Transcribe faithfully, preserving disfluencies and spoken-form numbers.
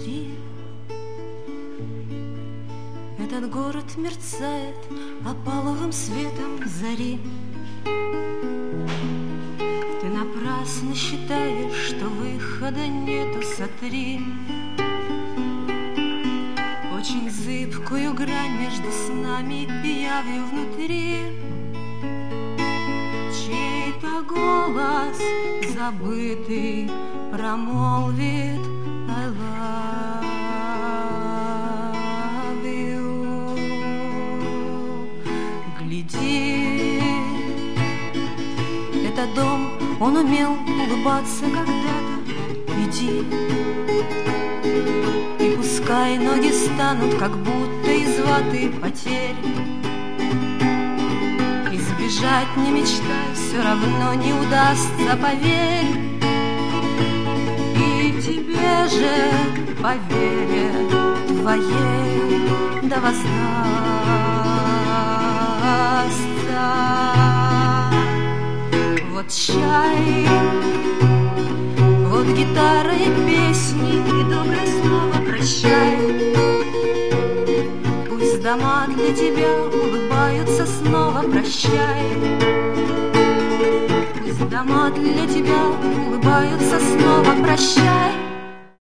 внутри. Этот город мерцает опаловым светом зари. Ты напрасно считаешь, что выхода нету, сотри очень зыбкую грань между снами и явью внутри. Чей-то голос забытый промолвит I love you. Гляди, это дом, он умел улыбаться когда-то. Иди, и пускай ноги станут, как будто из ваты потерь. Избежать не мечтай, все равно не удастся, поверь. И тебе же, поверь, твоей да воздастся. Вот чай, вот гитара и песни, и доброе слово прощай. Пусть дома для тебя улыбаются снова, прощай. Пусть дома для тебя улыбаются снова, прощай.